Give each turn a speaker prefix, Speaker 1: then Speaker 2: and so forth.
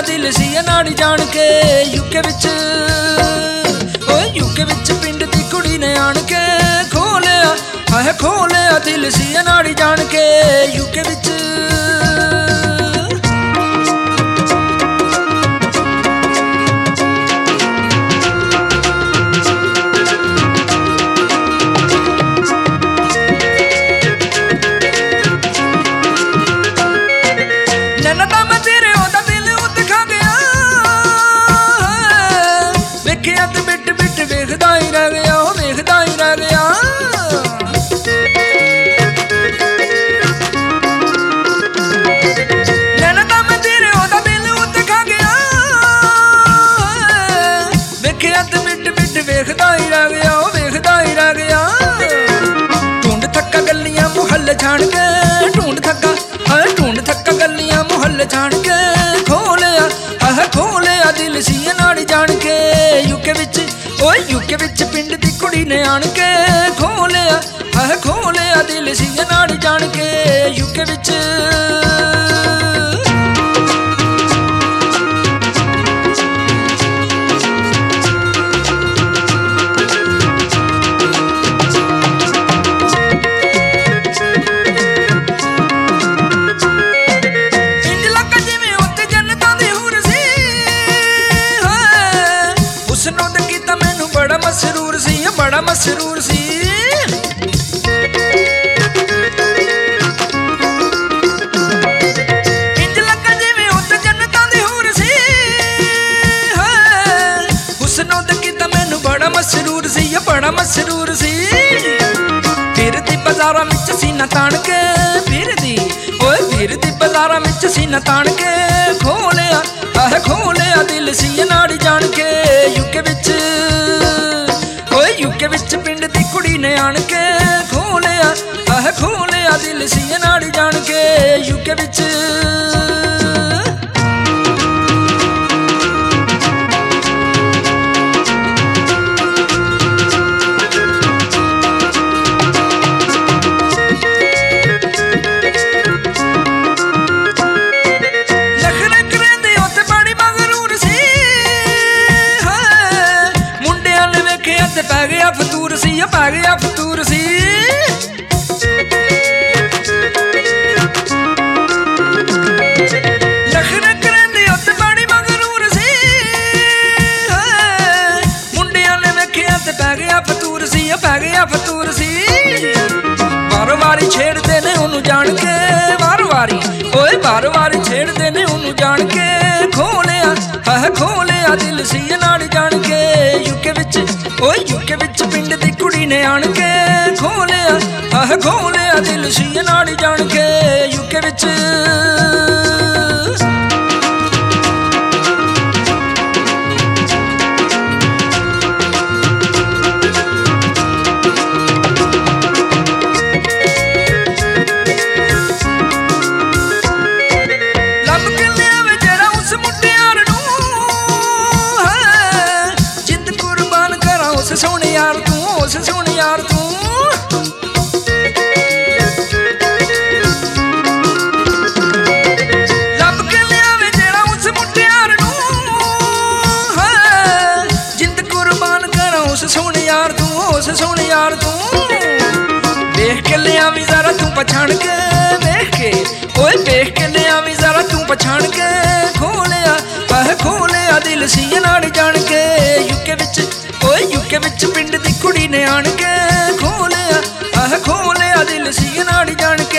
Speaker 1: दिल सी नाड़ी जान के यूके विच यूके विच पिंड दी कुड़ी ने आन के खोलिया है खोलिया दिल सी नाड़ी जान के यूके विच छाण के ढूंढ थक्का गलियां मुहल्ले छाण के खोलिया है खोलिया दिल सी नाड़ी जान के यूके विच पिंड दी कुड़ी ने आन के खोलिया है खोलिया दिल सी नाड़ी जान के यूके विच बड़ा मसरूर सी इंज लगा जिवें उत्ते जन्नतां दी हूर सी हुस्नों दा कीता मैनू बड़ा मसरूर सी फिरदी बाजारां विच सीना ताण के फिरदी बाजारां विच सीना ताण के खोलिया है खोलिया दिल सी नाड़ी जान के यूके विच पिंड दी कुड़ी ने आन के खोलिया है खोलिया दिल सी नाड़ी जान के यूके विच पै गया फतूर सी नखरे करेंदे उत्ते बड़ी मगरूर सी मुंडियां ने वेखिया ते पै गया फतूर सी वारो वारी छेड़दे ने ओनू जान के वारो वारी छेड़दे ने ओनू जान के खोलिया है खोलिया दिल सी नाड़ी जान के यूके विच पिंड दी कुड़ी ने आन के खोलिया है खोलिया दिल सी नाड़ी जान के यूके विच सोने यार तू लब के लियावे जेड़ा उस मुटियार नू जिंद कुर्बान करा उस सोने यार तू देख के लियावी जरा तू पछाण के देख के लियावी जरा तू पछाण के खोलिया है खोलिया दिल सी नाड़ी जान के यूके विच पिंड दी कुड़ी ने आन के खोलिया है खोलिया दिल सी नाड़ी जान के